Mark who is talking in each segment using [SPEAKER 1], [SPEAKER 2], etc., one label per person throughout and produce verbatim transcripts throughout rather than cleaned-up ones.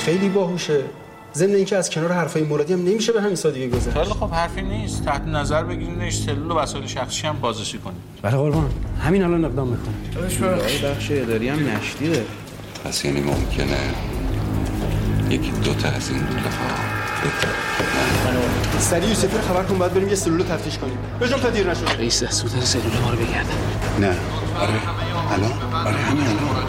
[SPEAKER 1] خیلی باهوشه. ضمن اینکه از کنار حرفای مرادی هم نمیشه به همین سادگی گذشت.
[SPEAKER 2] خیلی خب حرفی نیست. تحت نظر بگیرینش، سلول و وسایل شخصی هم بازرسی کنید.
[SPEAKER 1] بله قربان، همین الان اقدام میکنم.
[SPEAKER 3] داداش بخش اداری هم نشدیده.
[SPEAKER 4] پس یعنی ممکنه یکی دو تا از این لفها
[SPEAKER 1] سریع یوسفی رو خبر کن، باید بریم یه سلول رو تفتیش کنیم. بجام تا دیر نشد.
[SPEAKER 3] رئیس دستور داره سلول ما رو بگردن.
[SPEAKER 4] نه. آره. الان؟ آره همین الان.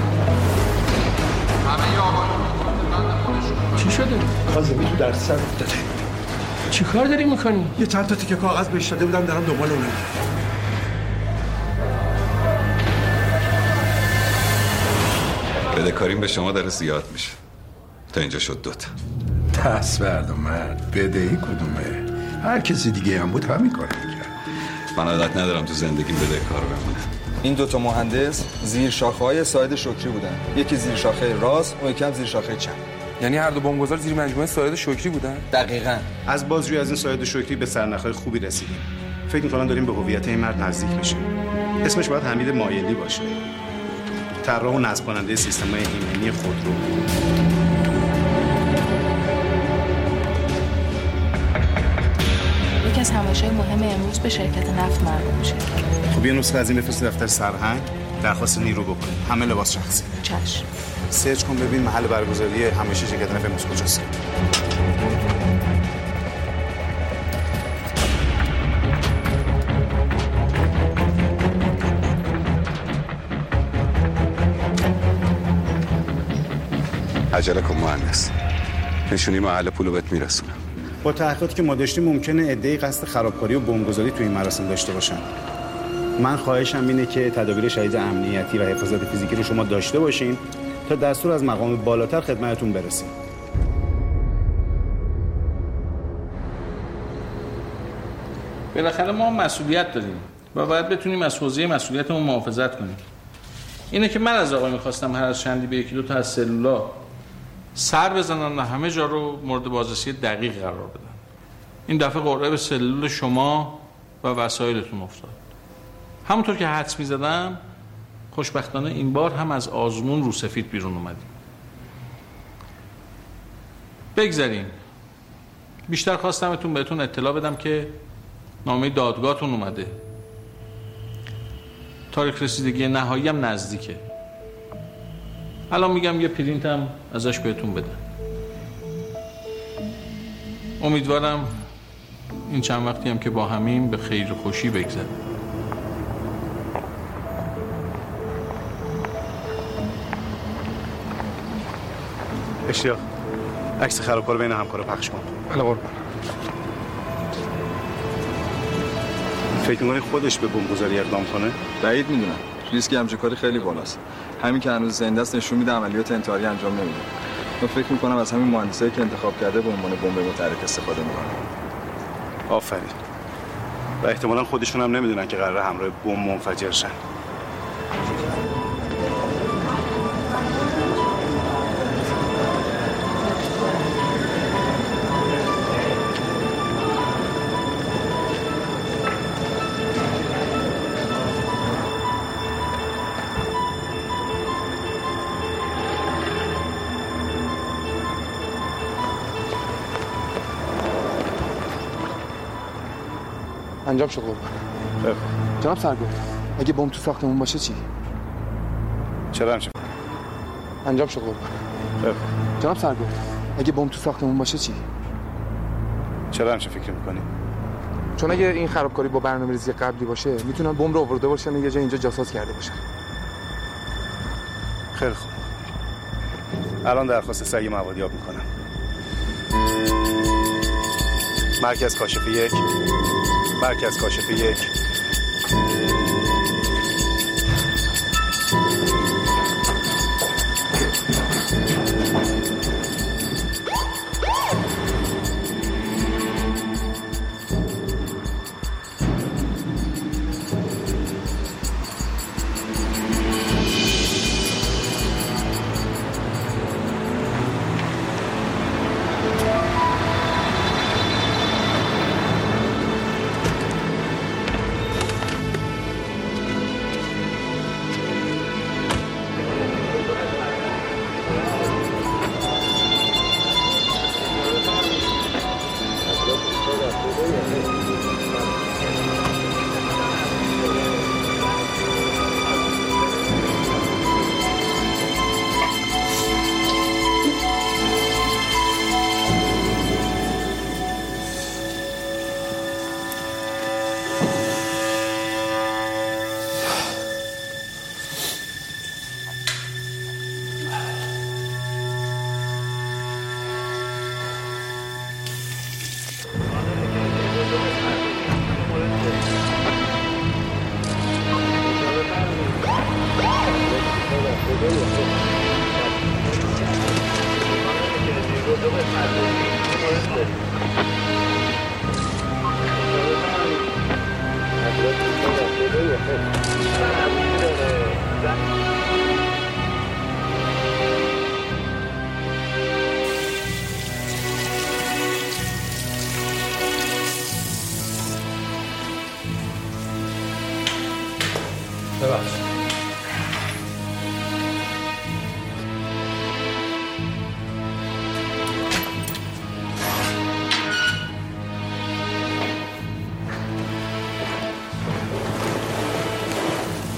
[SPEAKER 3] چی شده؟
[SPEAKER 5] کاظمی تو درس سر افتاده.
[SPEAKER 3] چی کار داری میکنی؟
[SPEAKER 5] یه چند تا تیکه کاغذ بهش داده بودم، دارم دنبال اونم.
[SPEAKER 4] بدهکاریم به شما داره زیاد میشه. تا اینجا شد دوتا.
[SPEAKER 6] دست برد مرد، بدهی کدومه؟ هر کسی دیگه هم بود همین کار میکرد.
[SPEAKER 4] من عادت ندارم تو زندگیم بدهکار بمونه.
[SPEAKER 7] این دوتا مهندس زیر شاخه‌های ساید شکری بودن. یکی زیر شاخه راست، اون یکی هم زیر شاخه چپ.
[SPEAKER 8] یعنی هر دو بمبگذار زیر مجموعه ساید شکری بودن؟
[SPEAKER 7] دقیقاً.
[SPEAKER 9] از بازجویی از این ساید شکری به سرنخ‌های خوبی رسیدیم. فکر می‌کنم داریم به هویت این مرد نزدیک میشیم. اسمش باید حمید مایلی باشه. طراح و نصب کننده سیستم‌های ایمنی خودرو.
[SPEAKER 10] یکی از همایش‌های مهم امروز به شرکت نفت مربوط میشه.
[SPEAKER 9] خب یه نسخه از این بفرست دفتر سرهنگ، درخواست نیرو بکنیم. همه لباس شخصی.
[SPEAKER 10] چشم.
[SPEAKER 9] سرچ کن ببین محل برگزاری همایش شرکت نفت امروز کجاست.
[SPEAKER 4] عجله کن مهندس. نشونی محل پولو بهت میرسونم.
[SPEAKER 9] با تحقیقاتی که ما داشتیم ممکنه عده‌ای قصد خرابکاری و بمبگذاری تو این مراسم داشته باشن. من خواهشم اینه که تدابیر شدید امنیتی و حفاظت فیزیکی رو شما داشته باشین تا دستور از مقام بالاتر خدمتتون برسیم.
[SPEAKER 2] بالاخره ما مسئولیت داریم و باید بتونیم از حوزه مسئولیتمون محافظت کنیم. اینه که من از آقای می‌خواستم هر از چندی به یکی دو تا از سلولا سر بزنن و همه جا رو مورد بازرسی دقیق قرار بدن. این دفعه قرعه به سلول شما و وسایلتون افتاد. همونطور که حدس می‌زدم خوشبختانه این بار هم از آزمون رو سفید بیرون اومدیم. بگذاریم. بیشتر خواستمتون بهتون اطلاع بدم که نامه دادگاهتون اومده. تاریخ رسیدگی نهایی هم نزدیکه. الان میگم یه پرینت هم ازش بهتون بدم. امیدوارم این چند وقتی هم که با همیم به خیر و خوشی بگذره.
[SPEAKER 9] اشتیاق عکس خرابکار بین همکارا پخش کن.
[SPEAKER 8] بله قربان.
[SPEAKER 9] فکر می‌کنی خودش به بمبگذاری اقدام کنه؟
[SPEAKER 7] بعید میدونم. ریسک همچین کاری خیلی بالاست. همین که هنوز زنده است نشون میده عملیات انتحاری انجام نمیده. من فکر می‌کنم از همین مهندسایی که انتخاب کرده به عنوان بمب متحرک استفاده می‌کنه.
[SPEAKER 9] آفرین. و احتمالاً خودشون هم نمیدونن که قراره همراه بمب منفجر شن.
[SPEAKER 8] انجام شد قربان. جناب سرگرد، اگه بمب تو ساختمون باشه چی؟
[SPEAKER 9] چرا همچه؟
[SPEAKER 8] انجام شد قربان. جناب سرگرد، اگه بمب تو ساختمون باشه چی؟
[SPEAKER 9] چرا همچه فکر میکنی؟
[SPEAKER 8] چون اگه این خرابکاری با برنامه‌ریزی قبلی باشه میتونن بمب رو آورده باشن و یه جا اینجا جاساز کرده باشن.
[SPEAKER 9] خیلی خوب. الان درخواست سعی موادیاب میکنم. مرکز کاشف یک مرکز کاشف یک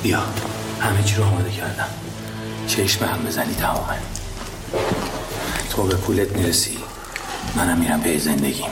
[SPEAKER 11] بیا همه چی رو آماده کردم، چشم هم بزنی تمامه. تو به پولت میرسی، منم میرم به زندگیم.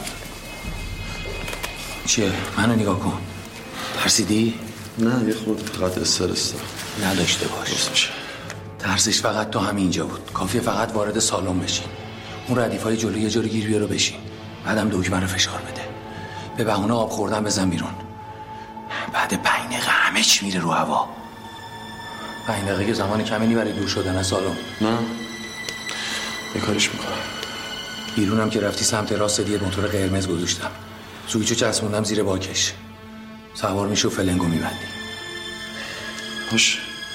[SPEAKER 11] چیه؟ منو نگاه کن. ترسیدی؟
[SPEAKER 12] نه یه خورده فقط استرس دارم.
[SPEAKER 11] نداشته باش. ترسش فقط تو همینجا بود. کافیه فقط وارد سالن بشین، اون ردیفای جلو یه جوری گیر بیارو بشین، بعدم دکمه رو فشار بده، به بهونه آب خوردن بزن بیرون. بعد پنج دقیقه همه چی میره رو هوا. پنج دقیقه که زمان کمی نی برای دور شدن از سالن.
[SPEAKER 12] نه یه کاریش میکنم.
[SPEAKER 11] بیرونم که رفتی سمت راست دیگه موتور قرمز گذاشتم، سویچو چسبوندم زیر باکش، سوار میشو فلنگو میبندی.
[SPEAKER 12] باشه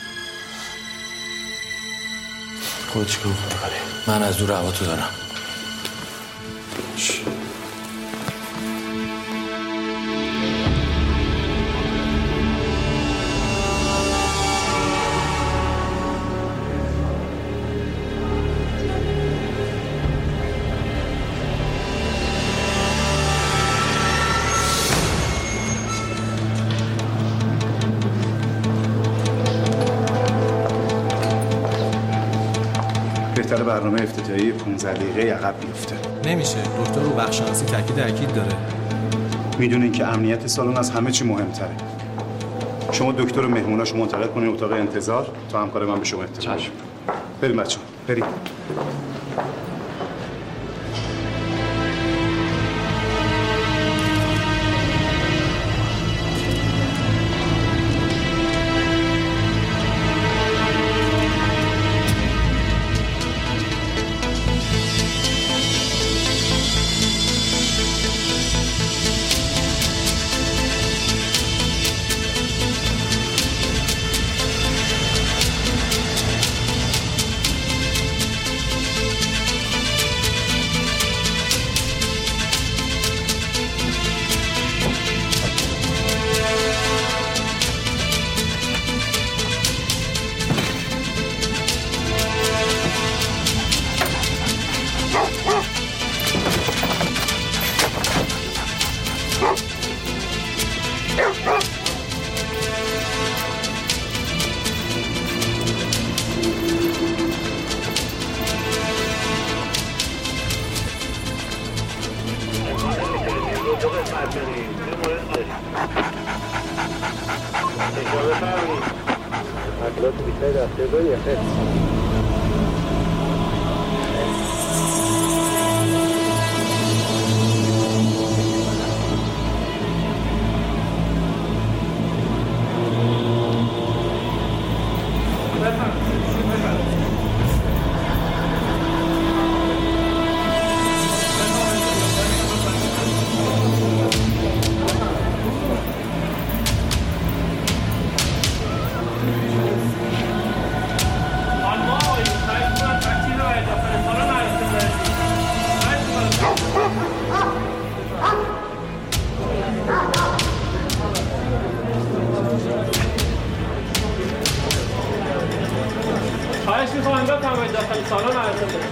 [SPEAKER 12] خودت چیکار میکنی؟
[SPEAKER 11] من از دور هوا تو دارم.
[SPEAKER 12] باشه.
[SPEAKER 9] بهتره برنامه افتتاحیه پانزده دقیقه عقب بیفته.
[SPEAKER 13] نمیشه، دکتر رو بخشناسی تاکید اکید داره.
[SPEAKER 9] میدونین که امنیت سالن از همه چی مهمتره. شما دکتر و مهموناشو منتقل کنین اتاق انتظار تا همکار من به شما اطلاع بده. بریم بچه‌ها بریم.
[SPEAKER 14] خواهش می‌کنم انگار تمام داخل سالن عرضه کنید.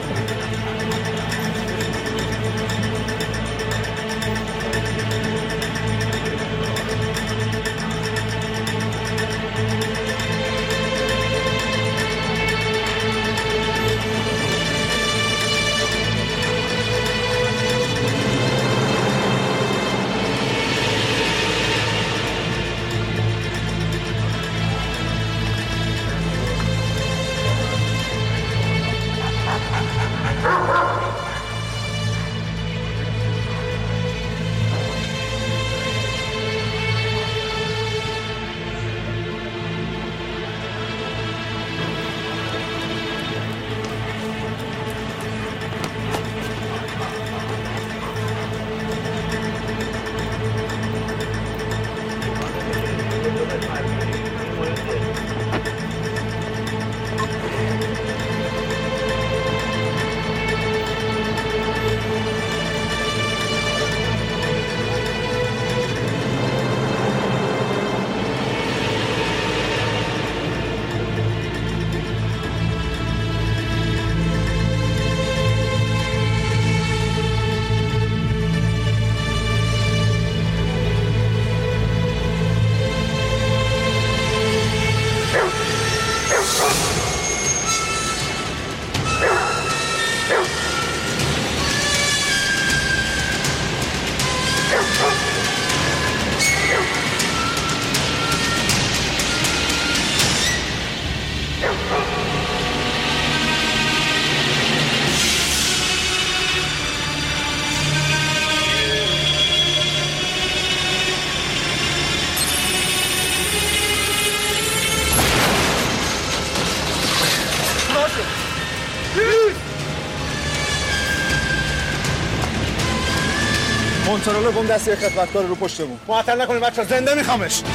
[SPEAKER 9] کنترل بم دست یک خدمتکار رو پشت بوم. معطل نکنید بچه‌ها، زنده میخوامش.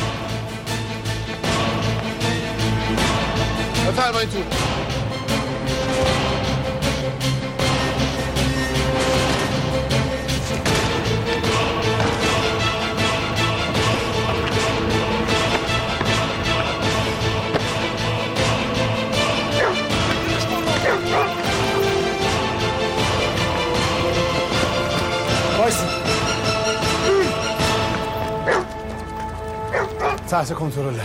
[SPEAKER 9] بفرمایید تو. تحت کنترله.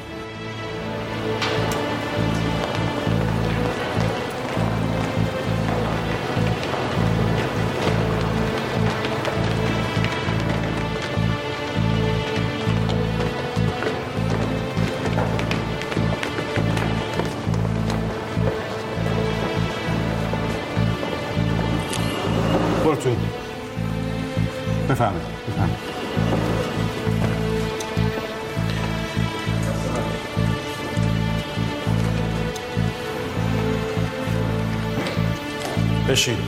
[SPEAKER 9] برو تو. بفهمید بفهمید. بشین.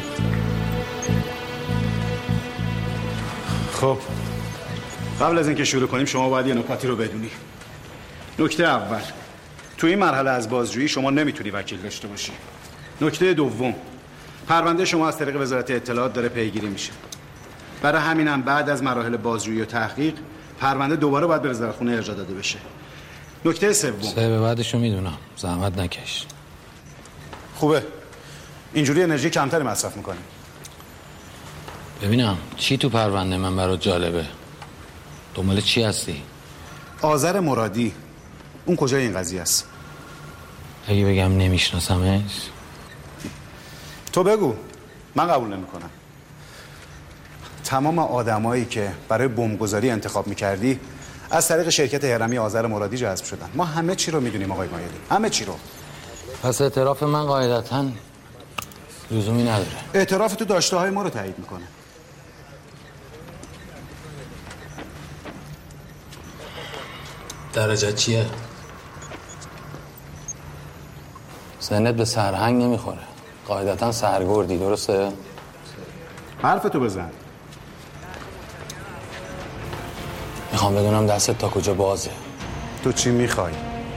[SPEAKER 9] خب قبل از اینکه شروع کنیم شما باید یه نکاتی رو بدونی. نکته اول، تو این مرحله از بازجویی شما نمیتونی وکیل داشته باشی. نکته دوم، پرونده شما از طریق وزارت اطلاعات داره پیگیری میشه. برای همینم بعد از مراحل بازجویی و تحقیق پرونده دوباره باید به وزارتخونه ارجاع داده بشه. نکته سوم،
[SPEAKER 11] سه به بعدشو میدونم، زحمت نکش.
[SPEAKER 9] خوبه. اینجوری انرژی کمتری مصرف میکنیم.
[SPEAKER 11] ببینم چی تو پرونده من برات جالبه؟ دنبال چی هستی؟
[SPEAKER 9] آذر مرادی. اون کجای این قضیه است؟
[SPEAKER 11] اگه بگم نمیشناسمش؟
[SPEAKER 9] تو بگو، من قبول نمیکنم. تمام آدمایی که برای بمبگذاری انتخاب میکردی از طریق شرکت هرمی آذر مرادی جذب شدن. ما همه چی رو میدونیم آقای مایلی، همه چی رو.
[SPEAKER 11] پس اعتراف من قاعدتاً لزومی نداره.
[SPEAKER 9] اعتراف تو داشته های ما رو تایید میکنه.
[SPEAKER 11] درجه چیه؟ سنت به سرهنگ نمیخوره. قاعدتاً سرگردی، درسته؟
[SPEAKER 9] حرف تو بزن.
[SPEAKER 11] میخوام بدونم دستت تا کجا بازه.
[SPEAKER 9] تو چی میخوای؟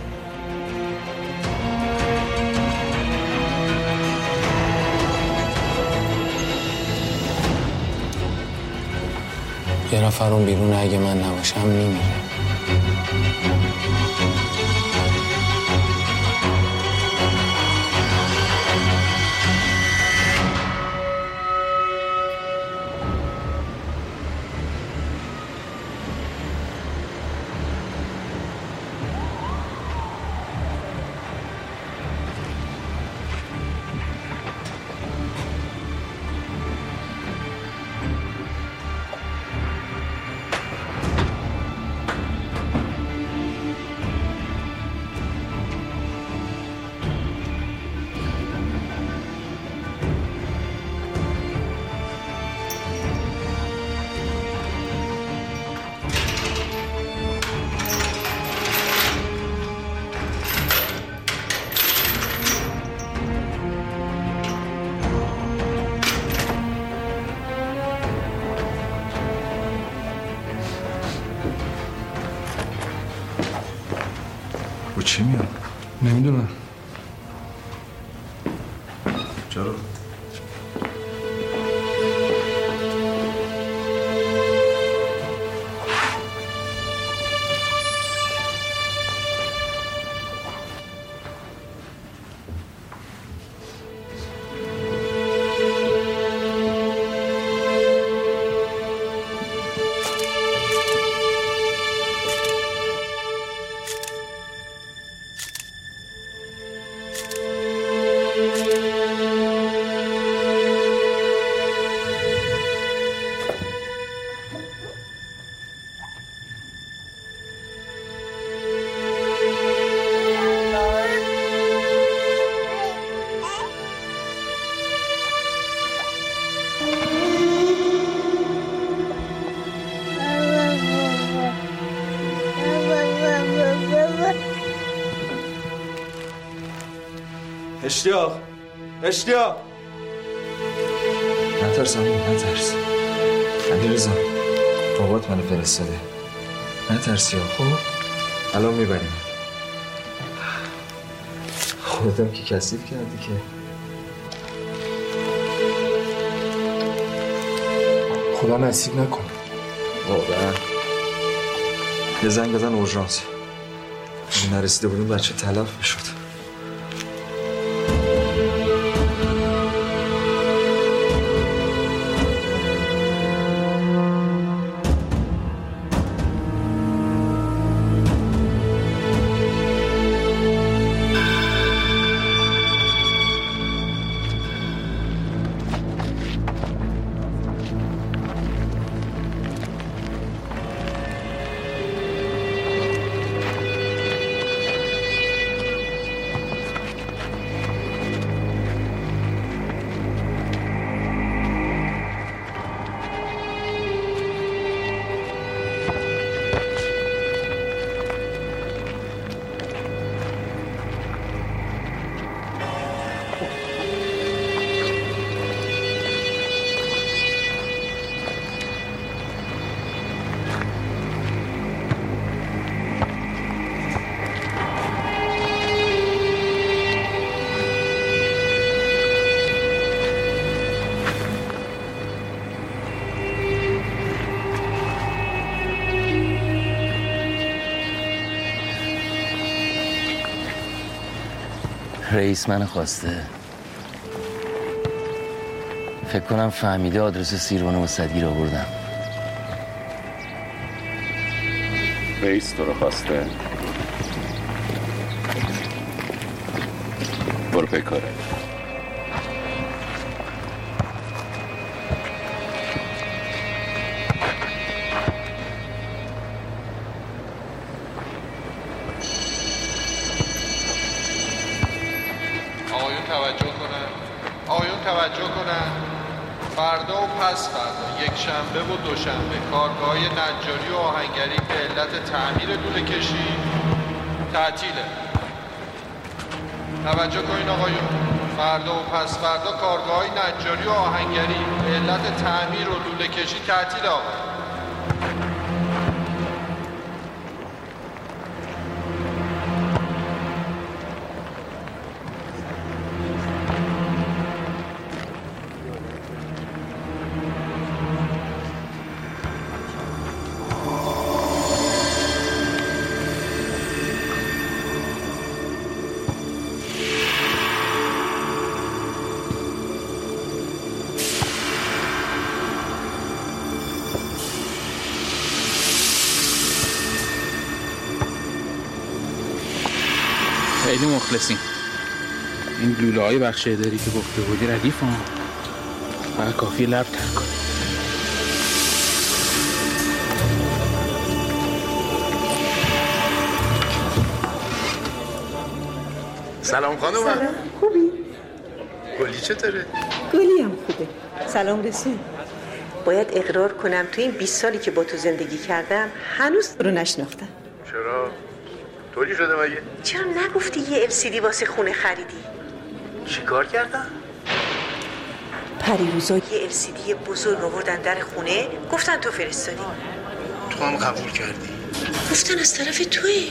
[SPEAKER 11] یه نفر اون بیرون اگه من نباشم میمیره.
[SPEAKER 7] با چی میاد؟
[SPEAKER 12] نمیدونم.
[SPEAKER 7] چرا؟
[SPEAKER 5] اشتیاق اشتیاق
[SPEAKER 7] نترس امو نترس علیرضا بابات منو فرستاده. نه ترسی ها. خب الان میبریم. خودم که کثیف کردی که.
[SPEAKER 11] خدا نصیب نکنه.
[SPEAKER 7] واقعا یه زنگ بزن اورژانس. اگه نرسیده بودیم بچه تلف میشد.
[SPEAKER 15] رئیس من خواسته. فکر کنم فهمیده آدرس سیروان و صدگیر آوردم.
[SPEAKER 6] رئیس تو رو خواسته. برو پی کاره.
[SPEAKER 16] فردا و پس فردا یک شنبه و دوشنبه کارگاه نجاری و آهنگری به علت تعمیر لوله کشی تعطیله. توجه کنین آقایون، فردا و پس فردا کارگاه نجاری و آهنگری به علت تعمیر و لوله کشی تعطیله. آقا
[SPEAKER 3] خیلی مخلصیم. این لوله های بخش اداری که گفته بودی ردیف هم فقط کافی لب تر کن.
[SPEAKER 17] سلام خانم.
[SPEAKER 18] سلام. خوبی؟
[SPEAKER 17] گلی چطوره؟
[SPEAKER 18] گلی هم خوبه. سلام رسید. باید اقرار کنم تو این بیست سالی که با تو زندگی کردم هنوز رو نشناختم.
[SPEAKER 17] چرا؟ طوری شده مگه؟
[SPEAKER 18] چرا نگفتی یه ال سی دی واسه خونه خریدی؟
[SPEAKER 17] چی کار کردن؟
[SPEAKER 18] پریروزا یه ال سی دی بزرگ آوردن در خونه، گفتن تو فرستادی.
[SPEAKER 17] تو هم قبول کردی؟
[SPEAKER 18] گفتن از طرف توی.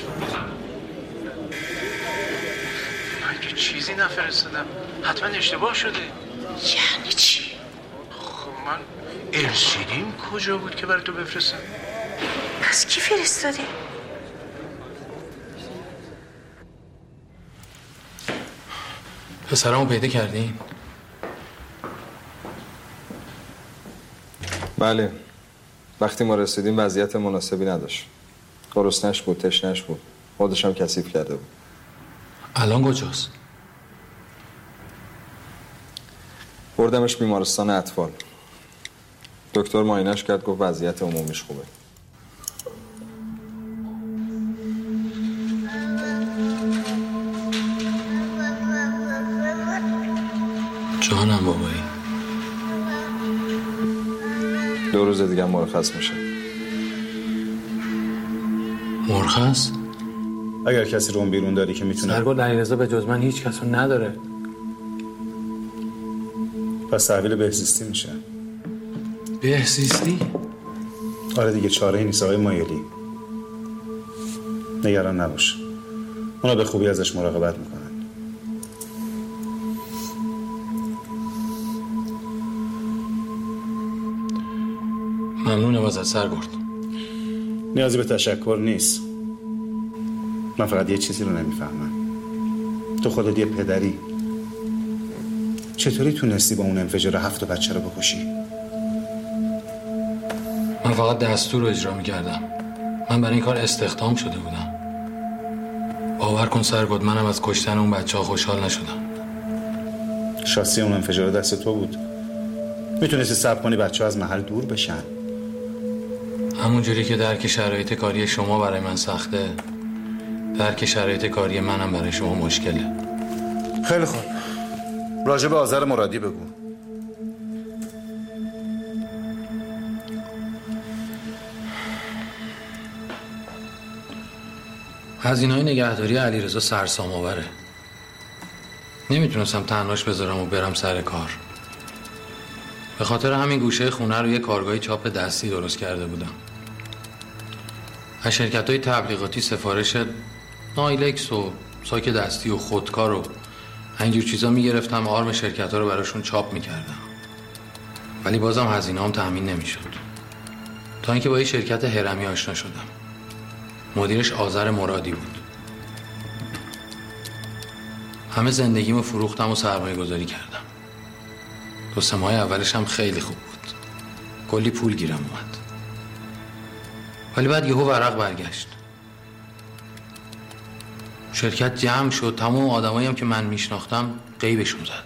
[SPEAKER 17] من که چیزی نفرستادم. حتما اشتباه شده.
[SPEAKER 18] یعنی چی؟
[SPEAKER 17] خب من ال سی دیم کجا بود که برای تو بفرستم؟
[SPEAKER 18] پس کی فرستاده؟
[SPEAKER 3] پسرمو پیدا کردین؟
[SPEAKER 7] بله. وقتی ما رسیدیم وضعیت مناسبی نداشت. گرسنه‌اش بود، تشنه‌اش بود. خودش هم کثیف کرده بود.
[SPEAKER 3] الان کجاست؟
[SPEAKER 7] بردمش بیمارستان اطفال. دکتر معاینه‌اش کرد، گفت وضعیت عمومیش خوبه.
[SPEAKER 3] جانم بابایی.
[SPEAKER 7] دو روز دیگه مرخص میشه.
[SPEAKER 3] مرخص؟
[SPEAKER 9] اگر کسی رو اون بیرون داری که میتونه.
[SPEAKER 3] سرگل علیرضا به جز من هیچ کسو نداره.
[SPEAKER 9] پس تحویل بهزیستی میشه.
[SPEAKER 3] بهزیستی؟
[SPEAKER 9] آره دیگه، چاره‌ای نیست آقای مایلی. نگران نباش، اونا به خوبی ازش مراقبت میکنن.
[SPEAKER 11] ممنونم ازت سرگرد.
[SPEAKER 9] نیازی به تشکر نیست. من فقط یه چیزی رو نمیفهمم. تو خودت یه پدری، چطوری تونستی با اون انفجار هفت بچه رو بکشی؟
[SPEAKER 11] من فقط دستور رو اجرا میکردم. من برای این کار استخدام شده بودم. باور کن سرگرد، منم از کشتن اون بچه ها خوشحال نشدم.
[SPEAKER 9] شاسی اون انفجار دست تو بود. میتونستی صبر کنی بچه ها از محل دور بشن.
[SPEAKER 11] همون جوری که درک شرایط کاری شما برای من سخته، درک شرایط کاری منم برای شما مشکله.
[SPEAKER 9] خیلی خوب، راجع به آذر مرادی بگو.
[SPEAKER 11] هزینه‌های نگهداری علیرضا سرسام آوره. نمیتونستم تنهاش بذارم و برم سر کار. به خاطر همین گوشه خونه رو یه کارگاهی چاپ دستی درست کرده بودم. از شرکت‌های تبلیغاتی سفارش نایلکس و ساک دستی و خودکار و اینجور چیزا میگرفتم، آرم شرکت‌ها رو براشون چاپ میکردم. ولی بازم هزینه‌ام تأمین نمیشد. تا اینکه با یه شرکت هرمی آشنا شدم. مدیرش آذر مرادی بود. همه زندگیمو فروختم و سرمایه گذاری کردم. دو سه ماه اولش هم خیلی خوب بود. کلی پول گیرم اومد. ولی بعد یهو ورق برگشت. شرکت جمع شد، تمام آدمایی هم که من میشناختم غیبشون زد.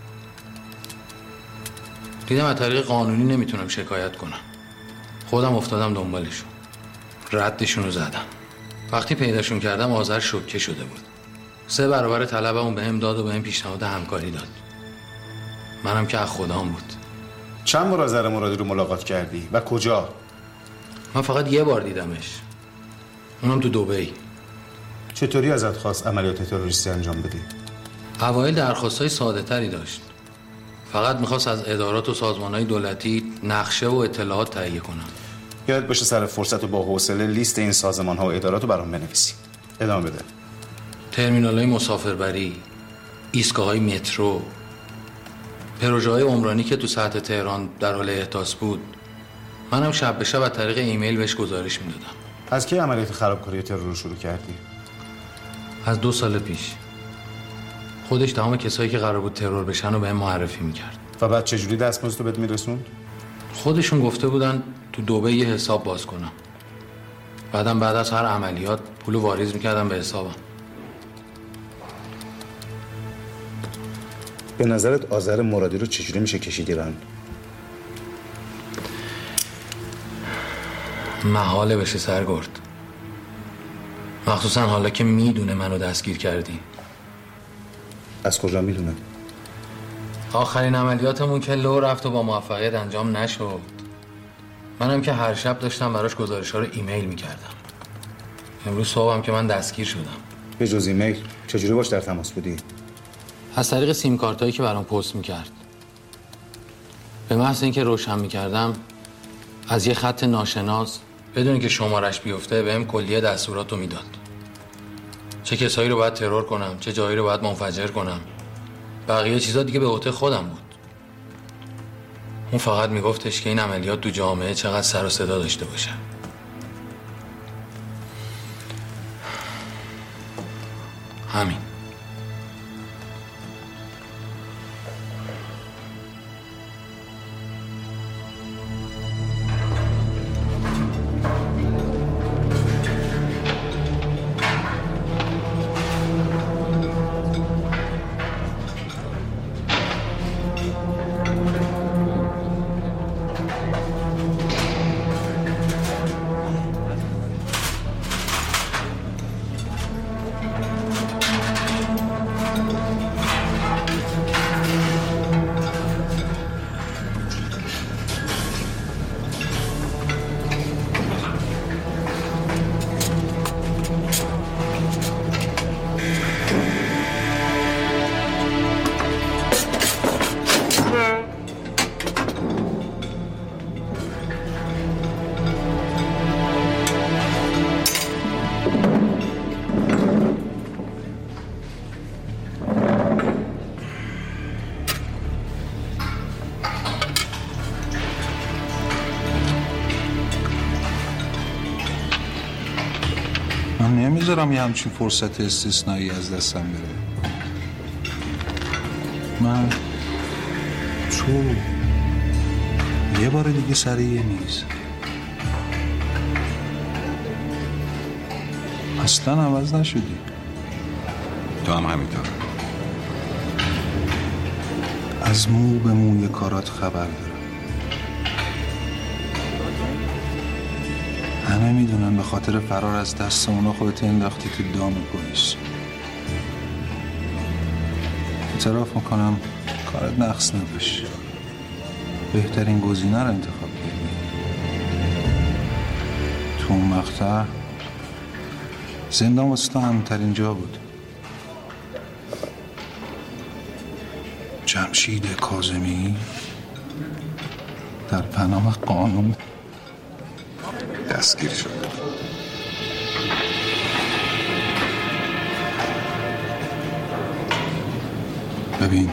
[SPEAKER 11] دیدم از طریق قانونی نمیتونم شکایت کنم. خودم افتادم دنبالشون. ردشون رو زدم. وقتی پیداشون کردم آذر شوکه شده بود. سه برابر طلبمون بهم داد و بهم پیشنهاد همکاری داد. منم که از خودم بود.
[SPEAKER 9] چند بار آذر مرادی رو ملاقات کردی و کجا؟
[SPEAKER 11] من فقط یه بار دیدمش. اونم تو دبی.
[SPEAKER 9] چطوری ازت خواست عملیات تروریستی انجام بدی؟
[SPEAKER 11] اوایل درخواستای ساده تری داشت. فقط میخواست از ادارات و سازمانهای دولتی نقشه و اطلاعات تهیه کنم.
[SPEAKER 9] یاد باشه سر فرصت و با حوصله لیست این سازمان‌ها و ادارات رو برام بنویسی. ادامه بده.
[SPEAKER 11] ترمینال‌های مسافربری، ایستگاه‌های مترو، پروژه‌های عمرانی که تو سطح تهران در حال احداث بود. منم شب به شب از طریق ایمیل بهش گزارش میدادم.
[SPEAKER 9] از کی عملیات خرابکاری ترور رو شروع کردی؟
[SPEAKER 11] از دو سال پیش. خودش تمام کسایی که قرار بود ترور بشن رو بهم معرفی میکرد.
[SPEAKER 9] و بعد چجوری دستمزد رو بهت میرسوند؟
[SPEAKER 11] خودشون گفته بودن تو دبی یه حساب باز کنم. بعدم بعد از هر عملیات پولو واریز میکردم به حسابم.
[SPEAKER 9] به نظرت آذر مرادی رو چجوری میشه کشید ایران؟
[SPEAKER 11] محاله بشه سرگرد. مخصوصا حالا که میدونه منو دستگیر کردی.
[SPEAKER 9] از کجا میدونه؟
[SPEAKER 11] آخرین عملیاتمون که لو رفت و با موفقیت انجام نشد. منم که هر شب داشتم براش گزارش‌ها رو ایمیل میکردم. امروز صبحم که من دستگیر شدم.
[SPEAKER 9] به جز ایمیل چجوری باش در تماس بودی؟
[SPEAKER 11] از طریق سیم کارتایی که برام پست میکرد. به محض اینکه روشن میکردم از یه خط ناشناس بدون اینکه شمارش بیفته بهم کلیه دستوراتو میداد. چه کسایی رو باید ترور کنم، چه جایی رو باید منفجر کنم. بقیه چیزا دیگه به عهده خودم بود. اون فقط میگفتش که این عملیات تو جامعه چقدر سر و صدا داشته باشه. همین.
[SPEAKER 4] نمیذارم یه همچین فرصت استثنایی از دستم بره. من تو یه بار دیگه سر یه میز اصلا عوض نشدی.
[SPEAKER 6] تو هم همینطور.
[SPEAKER 4] از مو به موی کارات خبر دارم. همه میدونن به خاطر فرار از دست اونا خودت انداختی تو دام پلیس. اعتراف میکنم کارت نقص نداشت. بهترین گزینه رو انتخاب کردی. تو اون مقطع زندان واسه تو امن‌ترین جا بود. جمشید کاظمی در پناه قانون
[SPEAKER 6] دستگیر شد.
[SPEAKER 4] ببین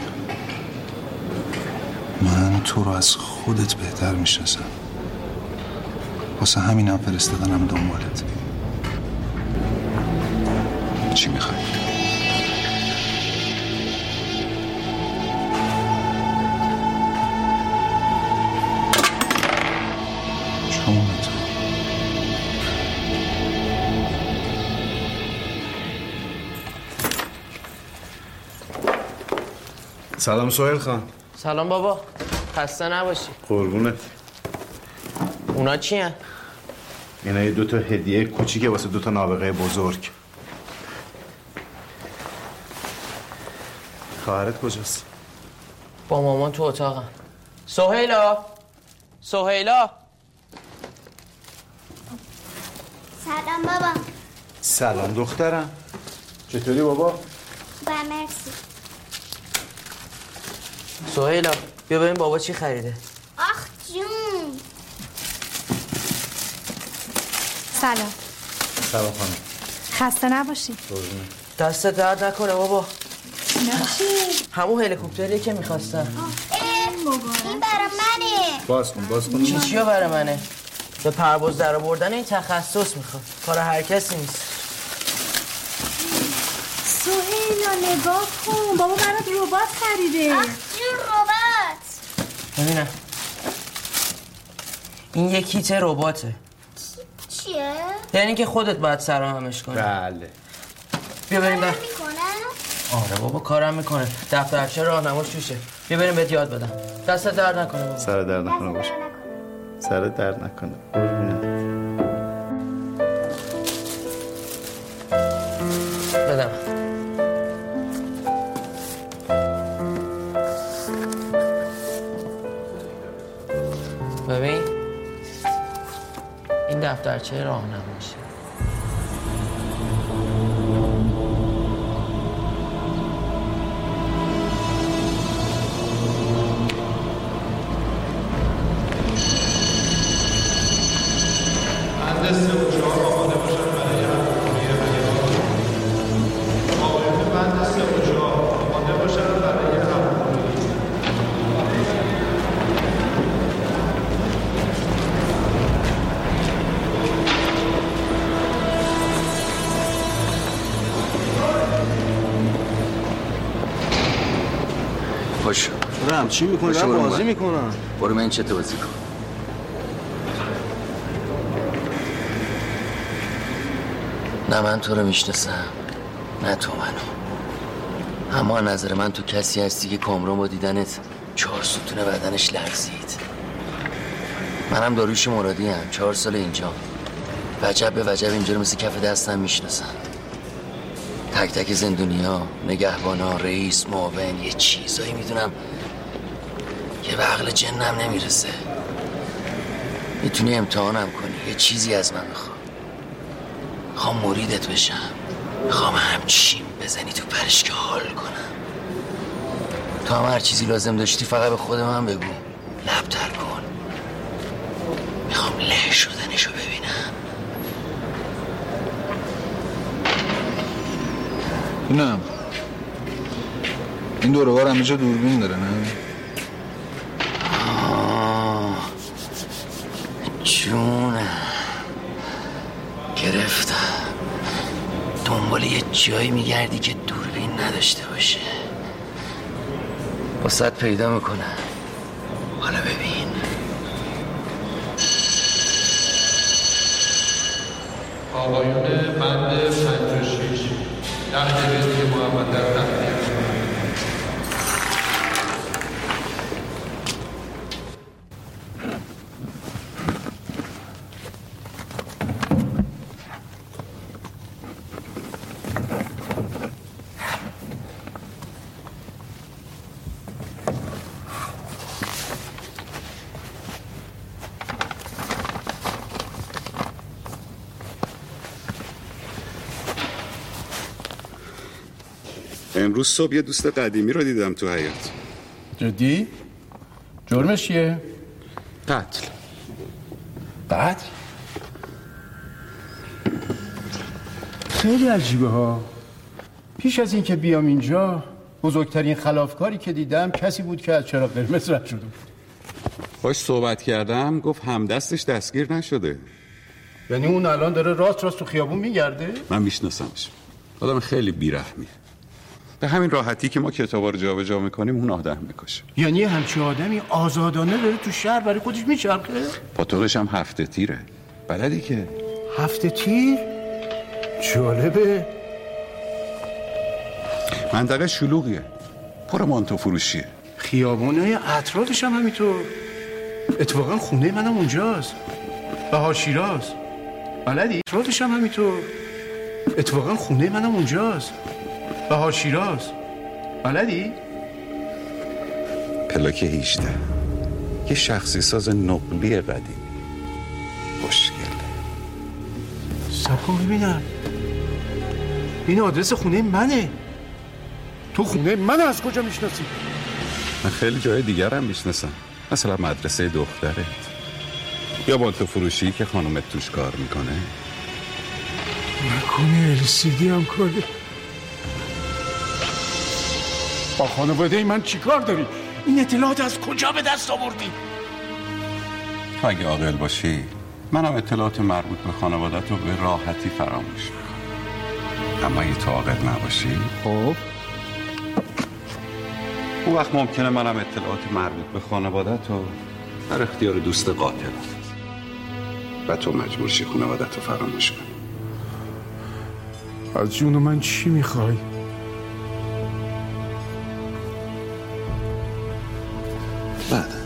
[SPEAKER 4] من تو رو از خودت بهتر میشناسم. واسه همینم فرستادنم دنبالت.
[SPEAKER 6] چی میخوای؟
[SPEAKER 4] چونت.
[SPEAKER 9] سلام سهیل خان.
[SPEAKER 19] سلام بابا، خسته نباشی.
[SPEAKER 9] قربونت.
[SPEAKER 19] اونا چی هن؟
[SPEAKER 9] اینا یه دوتا هدیه کوچیکه واسه دوتا نابغه بزرگ. خواهرت کجاست؟
[SPEAKER 19] با مامان تو اتاقم. سهیلا سهیلا.
[SPEAKER 20] سلام بابا.
[SPEAKER 9] سلام دخترم. چطوری بابا؟
[SPEAKER 20] با مرسی.
[SPEAKER 19] سهیلا بیا ببین بابا چی خریده.
[SPEAKER 20] آخ جون.
[SPEAKER 21] سلام.
[SPEAKER 9] سلام خانم.
[SPEAKER 21] خسته نباشی.
[SPEAKER 19] دست درد نکنه بابا.
[SPEAKER 21] نباشی.
[SPEAKER 19] همون هلیکوپتریه که میخواستم.
[SPEAKER 20] این برای منه.
[SPEAKER 9] باز کن باز کن.
[SPEAKER 19] چی چیو برای منه؟ به پرواز در آوردن این تخصص میخواد. کار هر کسی نیست.
[SPEAKER 21] سهیلا نگاه کن، بابا برات ربات خریده.
[SPEAKER 20] آخ جون ربات.
[SPEAKER 19] ببینم. این یه کیت رباته.
[SPEAKER 20] چیه؟
[SPEAKER 19] یعنی که خودت باید سرهمش کنی.
[SPEAKER 9] بله.
[SPEAKER 19] بیا بریم بر.
[SPEAKER 20] میکنه؟
[SPEAKER 19] آره بابا کارم میکنه. دفترچه راهنماش توشه. بیا بریم بهت یاد بدم. دست درد نکنه بابا.
[SPEAKER 9] سر درد نکنه باشه. سر درد نکنه. قربونت.
[SPEAKER 19] بدم. ببین این دفترچه راهنماشه.
[SPEAKER 16] مهندس سه و چهار آماده باشن برای همکاری هیئات. آقایون مهندس سه و چهار آماده باشن برای همکاری.
[SPEAKER 15] باش.
[SPEAKER 1] رم چی میکنی؟ من بازی میکنم.
[SPEAKER 15] برو من چه بازی کن. نه من تو رو میشناسم نه تو منو. اما نظر من تو کسی هستی که کامران با دیدنت چهار ستون بدنش لرزید. منم داریوش مرادی هم چهار سال اینجا. وجب به وجب اینجا رو مثل کف دستم میشناسم. تک تک زندونی ها، نگهبان ها، رئیس، معاون، یه چیزایی میدونم که به عقل جنم نمیرسه. میتونی امتحانم کنی، یه چیزی از من بخوا. میخوام مریدت بشم، میخوام همچین بزنی تو پرش که حال کنم. تو هم هر چیزی لازم داشتی فقط به خود من بگو، لبتر کن. میخوام له شدنشو ببینم.
[SPEAKER 4] اینم این دوره بار همه جا دوربین داره نه؟
[SPEAKER 15] آه جونه گرفتم. دنبال یه جایی میگردی که دوربین نداشته باشه. واسط پیدا میکنم. حالا ببین.
[SPEAKER 16] آقایون بند پنج و شیش ده دقیقه دیگه محمد در تحقیق.
[SPEAKER 9] امروز صبح یه دوست قدیمی رو دیدم تو حیاط.
[SPEAKER 6] جدی؟ جرمش چیه؟
[SPEAKER 9] قتل.
[SPEAKER 6] قتل؟ خیلی عجیبه ها. پیش از این که بیام اینجا بزرگترین خلافکاری که دیدم کسی بود که از چراغ قرمز رد شده.
[SPEAKER 9] باش صحبت کردم گفت همدستش دستگیر نشده.
[SPEAKER 6] یعنی اون الان داره راست راست تو خیابون میگرده؟
[SPEAKER 9] من میشناسمش. آدم خیلی بیرحمیه. به همین راحتی که ما کتابا رو جابجا میکنیم اون آدم میکشه.
[SPEAKER 6] یعنی همچین آدمی آزادانه داره تو شهر برای خودش میچرخه؟
[SPEAKER 9] پاتوقش هم هفته تیره. بلدی که
[SPEAKER 6] هفته تیر؟ جالبه.
[SPEAKER 9] منطقه شلوغیه، پر مانتو فروشیه.
[SPEAKER 6] خیابونای اطرافش هم همینطور. اتفاقا خونه منم اونجاست، بهار شیراز. بلدی؟ اطرافش هم همینطور. اتفاقا خونه منم اونجاست، بهار شیراز. بلدی؟
[SPEAKER 9] پلاک هجده، یه شخصی ساز نقلی قدیمی. خوشگله.
[SPEAKER 6] سب کن ببینم. این آدرس خونه منه. تو خونه منو از کجا میشناسی؟
[SPEAKER 9] من خیلی جای دیگر هم میشناسم، مثلا مدرسه دخترت یا مانتو فروشی که خانومت توش کار میکنه.
[SPEAKER 6] نکنه السیدی هم کنه. با خانواده من چی کار داری؟ این اطلاعات از کجا به دست آوردی؟
[SPEAKER 9] تو اگه عاقل باشی منم اطلاعات مربوط به خانوادت رو به راحتی فراموش میکنم. اما اگه تو عاقل نباشی خب اون وقت ممکنه منم اطلاعات مربوط به خانوادت رو در اختیار دوست قاتل و تو مجبور شی خانوادت رو فراموش کنی.
[SPEAKER 6] از جون من چی میخوای؟
[SPEAKER 9] بعد